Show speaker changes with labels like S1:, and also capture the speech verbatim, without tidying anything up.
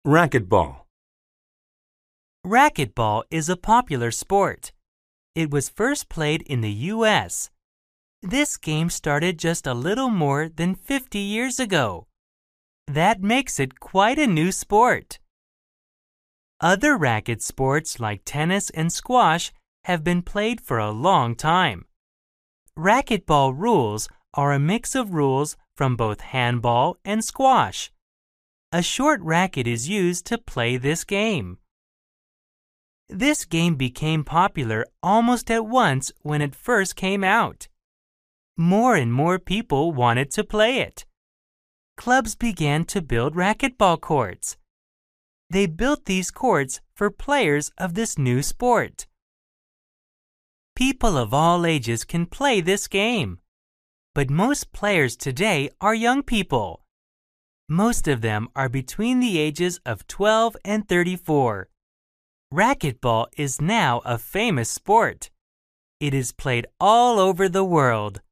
S1: Racquetball.
S2: Racquetball is a popular sport. It was first played in the U S This game started just a little more than fifty years ago. That makes it quite a new sport. Other racket sports like tennis and squash have been played for a long time. Racquetball rules are a mix of rules from both handball and squash. A short racket is used to play this game. This game became popular almost at once when it first came out. More and more people wanted to play it. Clubs began to build racquetball courts. They built these courts for players of this new sport. People of all ages can play this game, but most players today are young people. Most of them are between the ages of twelve and thirty-four. Racquetball is now a famous sport. It is played all over the world.